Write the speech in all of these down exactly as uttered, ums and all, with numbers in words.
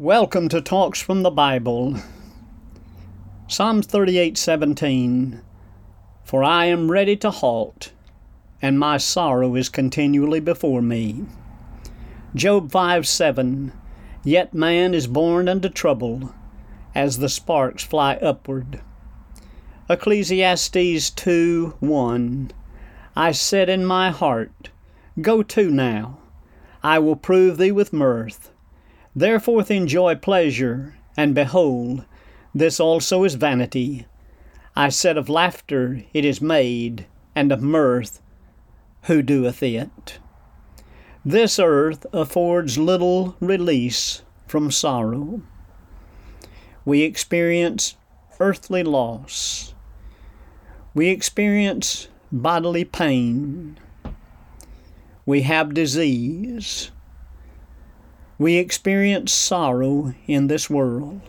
Welcome to Talks from the Bible. Psalms thirty-eight seventeen. For I am ready to halt, and my sorrow is continually before me. Job five seven. Yet man is born unto trouble, as the sparks fly upward. Ecclesiastes two one. I said in my heart, Go to now, I will prove thee with mirth. Therefore enjoy pleasure, and behold, this also is vanity. I said of laughter, it is made, and of mirth, who doeth it? This earth affords little release from sorrow. We experience earthly loss. We experience bodily pain. We have disease. We experience sorrow in this world.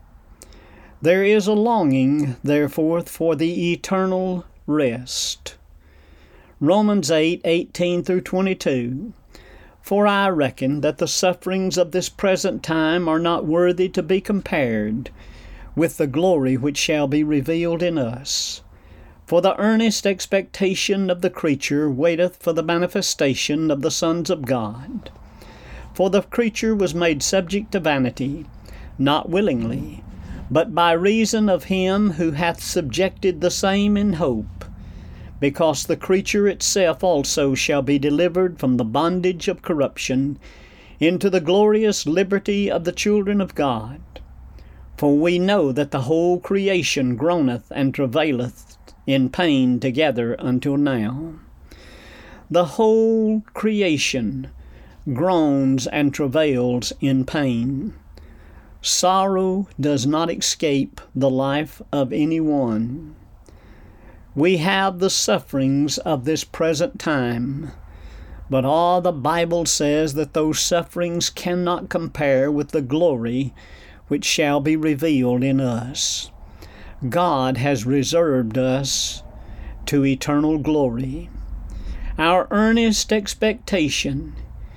There is a longing, therefore, for the eternal rest. Romans eight eighteen through twenty-two. For I reckon that the sufferings of this present time are not worthy to be compared with the glory which shall be revealed in us. For the earnest expectation of the creature waiteth for the manifestation of the sons of God. For the creature was made subject to vanity, not willingly, but by reason of him who hath subjected the same in hope, because the creature itself also shall be delivered from the bondage of corruption into the glorious liberty of the children of God. For we know that the whole creation groaneth and travaileth in pain together until now. The whole creation groans and travails in pain. Sorrow does not escape the life of any one. We have the sufferings of this present time, but all the Bible says that those sufferings cannot compare with the glory which shall be revealed in us. God has reserved us to eternal glory. Our earnest expectation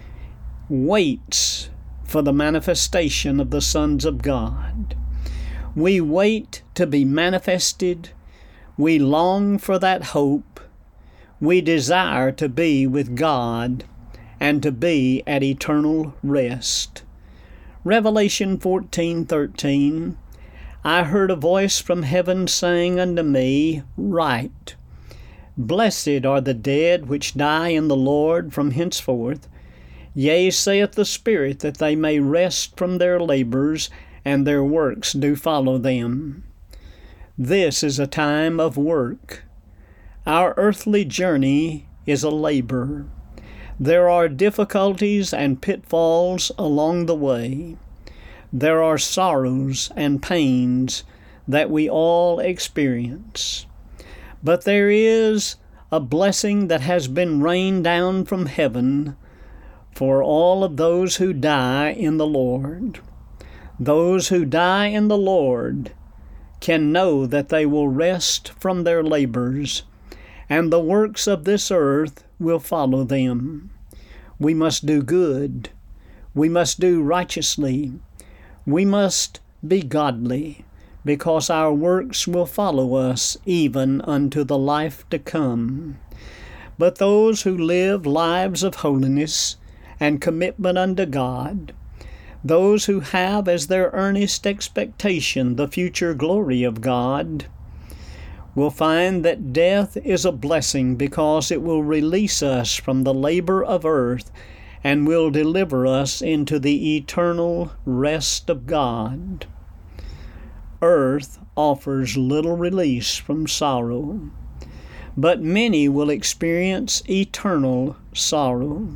waits for the manifestation of the sons of God. We wait to be manifested. We long for that hope. We desire to be with God and to be at eternal rest. Revelation fourteen thirteen. I heard a voice from heaven saying unto me, Write, Blessed are the dead which die in the Lord from henceforth. Yea, saith the Spirit, that they may rest from their labors, and their works do follow them. This is a time of work. Our earthly journey is a labor. There are difficulties and pitfalls along the way. There are sorrows and pains that we all experience. But there is a blessing that has been rained down from heaven for all of those who die in the Lord. Those who die in the Lord can know that they will rest from their labors, and the works of this earth will follow them. We must do good. We must do righteously. We must be godly, because our works will follow us even unto the life to come. But those who live lives of holiness and commitment unto God, those who have as their earnest expectation the future glory of God, will find that death is a blessing because it will release us from the labor of earth and will deliver us into the eternal rest of God. Earth offers little release from sorrow, but many will experience eternal sorrow.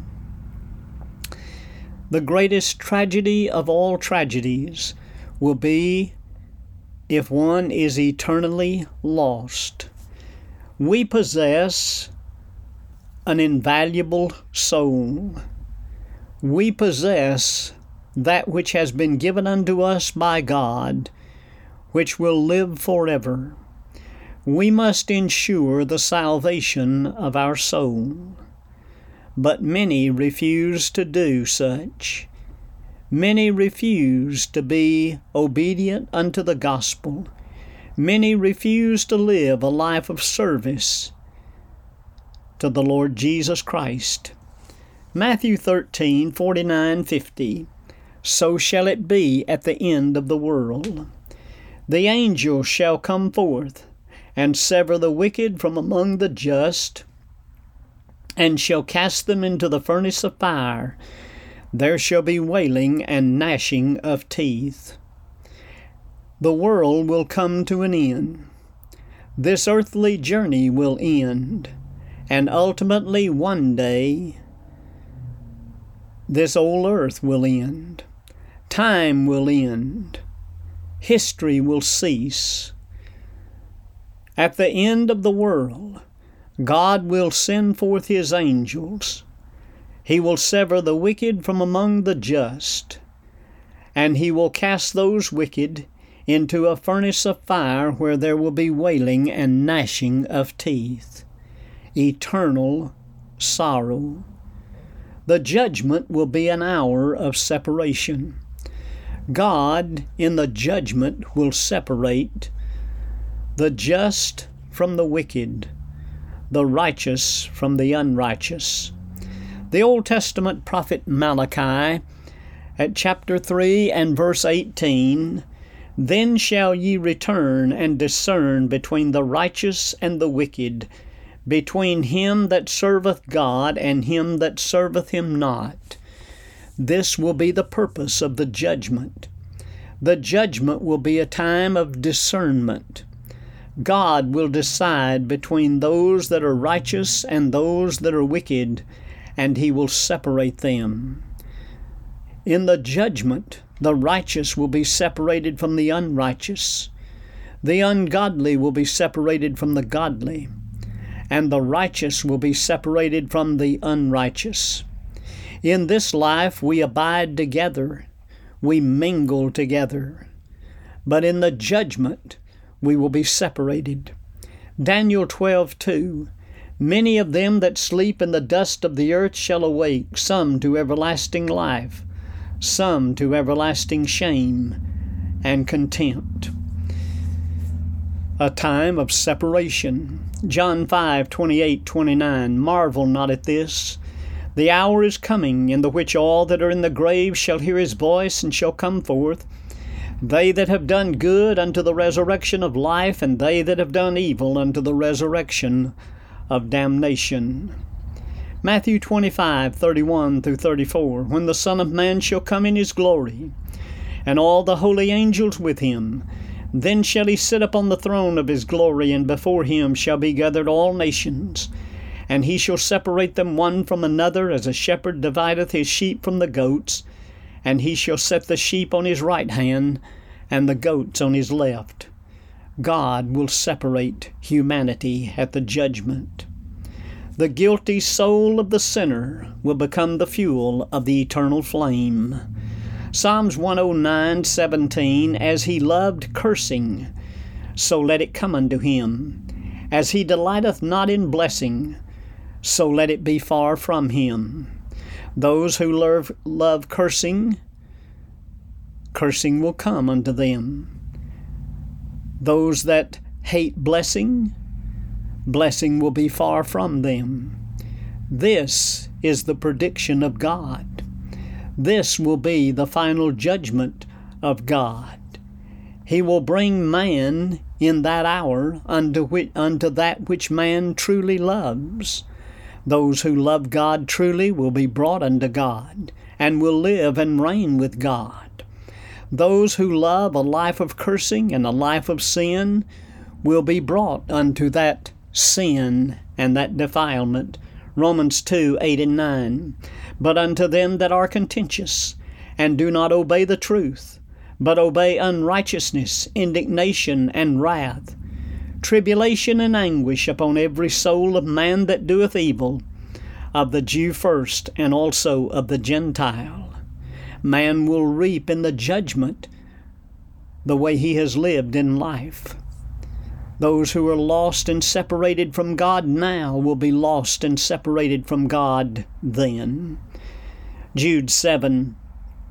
The greatest tragedy of all tragedies will be if one is eternally lost. We possess an invaluable soul. We possess that which has been given unto us by God, which will live forever. We must ensure the salvation of our soul. But many refuse to do such. Many refuse to be obedient unto the gospel. Many refuse to live a life of service to the Lord Jesus Christ. Matthew thirteen, forty-nine, fifty. So shall it be at the end of the world. The angels shall come forth, and sever the wicked from among the just, and shall cast them into the furnace of fire. There shall be wailing and gnashing of teeth. The world will come to an end. This earthly journey will end, and ultimately one day this old earth will end. Time will end. History will cease. At the end of the world, God will send forth His angels. He will sever the wicked from among the just, and He will cast those wicked into a furnace of fire where there will be wailing and gnashing of teeth. Eternal sorrow. The judgment will be an hour of separation. God, in the judgment, will separate the just from the wicked, the righteous from the unrighteous. The Old Testament prophet Malachi, at chapter three and verse eighteen, "Then shall ye return and discern between the righteous and the wicked, between him that serveth God and him that serveth Him not." This will be the purpose of the judgment. The judgment will be a time of discernment. God will decide between those that are righteous and those that are wicked, and He will separate them. In the judgment, the righteous will be separated from the unrighteous. The ungodly will be separated from the godly, and the righteous will be separated from the unrighteous. In this life we abide together, we mingle together, but in the judgment we will be separated. Daniel twelve, two. "Many of them that sleep in the dust of the earth shall awake, some to everlasting life, some to everlasting shame and contempt." A time of separation. John five, twenty-eight, twenty-nine. "Marvel not at this. The hour is coming, in the which all that are in the grave shall hear His voice, and shall come forth, they that have done good unto the resurrection of life, and they that have done evil unto the resurrection of damnation." Matthew twenty-five, thirty-one through thirty-four. "When the Son of Man shall come in His glory, and all the holy angels with Him, then shall He sit upon the throne of His glory, and before Him shall be gathered all nations. And He shall separate them one from another, as a shepherd divideth his sheep from the goats. And He shall set the sheep on His right hand, and the goats on His left." God will separate humanity at the judgment. The guilty soul of the sinner will become the fuel of the eternal flame. Psalms one oh nine, seventeen. "As he loved cursing, so let it come unto him. As he delighteth not in blessing, so let it be far from him." Those who love, love cursing, cursing will come unto them. Those that hate blessing, blessing will be far from them. This is the prediction of God. This will be the final judgment of God. He will bring man in that hour unto, which, unto that which man truly loves. Those who love God truly will be brought unto God, and will live and reign with God. Those who love a life of cursing and a life of sin will be brought unto that sin and that defilement. Romans two, eight and nine. "But unto them that are contentious, and do not obey the truth, but obey unrighteousness, indignation, and wrath, tribulation and anguish upon every soul of man that doeth evil, of the Jew first, and also of the Gentile." Man will reap in the judgment the way he has lived in life. Those who are lost and separated from God now will be lost and separated from God then. Jude seven,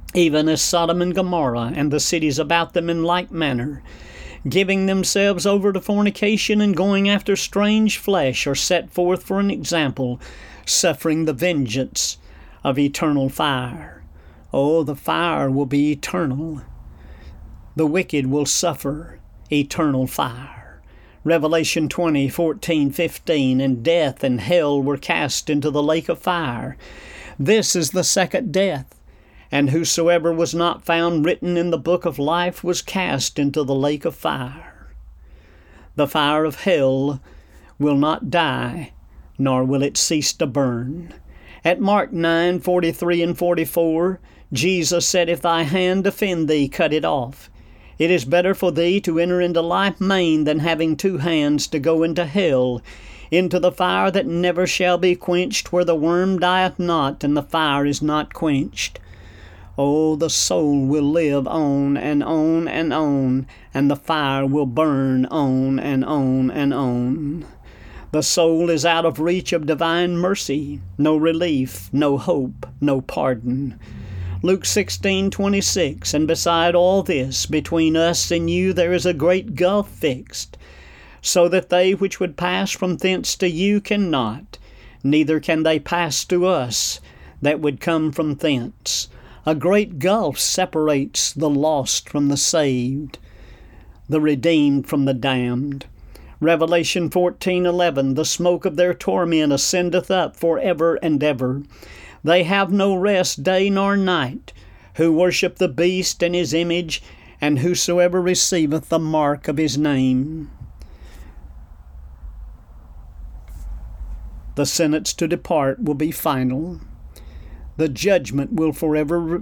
even as Sodom and Gomorrah and the cities about them in like manner, giving themselves over to fornication and going after strange flesh, are set forth for an example, suffering the vengeance of eternal fire. Oh, the fire will be eternal. The wicked will suffer eternal fire. Revelation twenty, fourteen, fifteen, and death and hell were cast into the lake of fire. This is the second death, and whosoever was not found written in the book of life was cast into the lake of fire. The fire of hell will not die, nor will it cease to burn. At Mark nine, forty-three and forty-four, Jesus said, If thy hand offend thee, cut it off. It is better for thee to enter into life maimed than having two hands to go into hell, into the fire that never shall be quenched, where the worm dieth not, and the fire is not quenched. Oh, the soul will live on and on and on, and the fire will burn on and on and on. The soul is out of reach of divine mercy, no relief, no hope, no pardon. Luke sixteen, twenty-six, and beside all this, between us and you there is a great gulf fixed, so that they which would pass from thence to you cannot, neither can they pass to us that would come from thence. A great gulf separates the lost from the saved, the redeemed from the damned. Revelation fourteen, eleven, the smoke of their torment ascendeth up for ever and ever. They have no rest day nor night, who worship the beast and his image, and whosoever receiveth the mark of his name. The sentence to depart will be final. The judgment will forever re-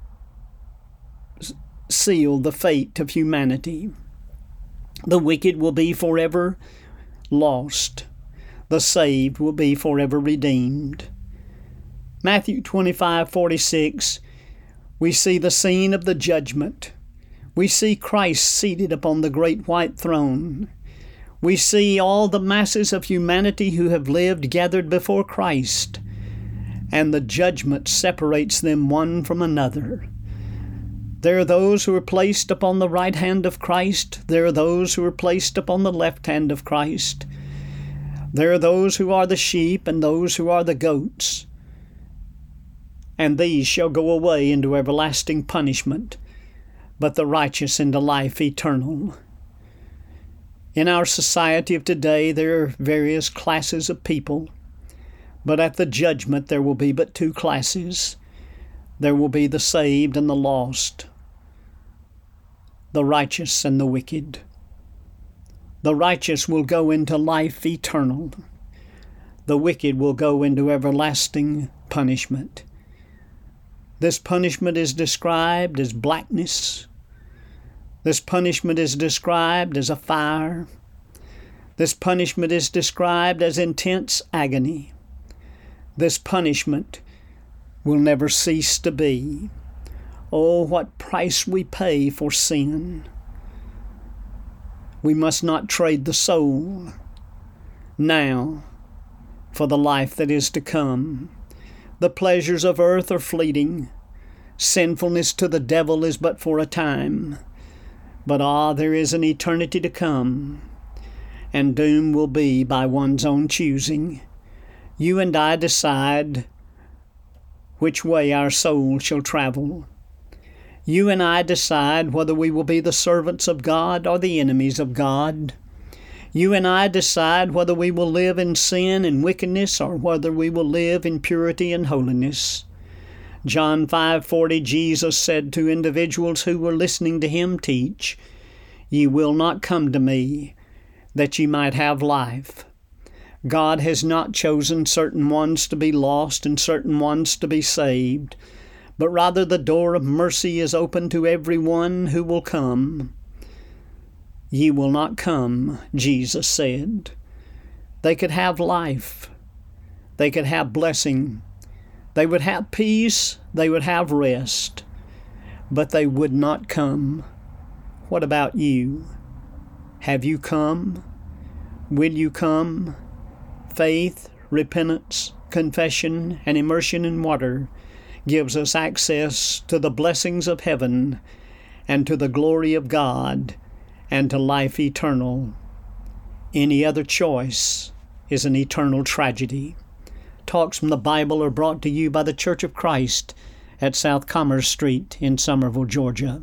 seal the fate of humanity. The wicked will be forever lost. The saved will be forever redeemed. Matthew twenty-five, forty-six, we see the scene of the judgment. We see Christ seated upon the great white throne. We see all the masses of humanity who have lived gathered before Christ, and the judgment separates them one from another. There are those who are placed upon the right hand of Christ. There are those who are placed upon the left hand of Christ. There are those who are the sheep and those who are the goats. And these shall go away into everlasting punishment, but the righteous into life eternal. In our society of today there are various classes of people, but at the judgment there will be but two classes. There will be the saved and the lost, the righteous and the wicked. The righteous will go into life eternal. The wicked will go into everlasting punishment. This punishment is described as blackness. This punishment is described as a fire. This punishment is described as intense agony. This punishment will never cease to be. Oh, what price we pay for sin. We must not trade the soul now for the life that is to come. The pleasures of earth are fleeting. Sinfulness to the devil is but for a time. But ah, there is an eternity to come, and doom will be by one's own choosing. You and I decide which way our soul shall travel. You and I decide whether we will be the servants of God or the enemies of God. You and I decide whether we will live in sin and wickedness or whether we will live in purity and holiness. John five forty, Jesus said to individuals who were listening to him teach, "Ye will not come to me, that ye might have life." God has not chosen certain ones to be lost and certain ones to be saved, but rather the door of mercy is open to every one who will come. Ye will not come, Jesus said. They could have life. They could have blessing. They would have peace. They would have rest. But they would not come. What about you? Have you come? Will you come? Faith, repentance, confession, and immersion in water gives us access to the blessings of heaven and to the glory of God and to life eternal. Any other choice is an eternal tragedy. Talks from the Bible are brought to you by the Church of Christ at South Commerce Street in Somerville, Georgia.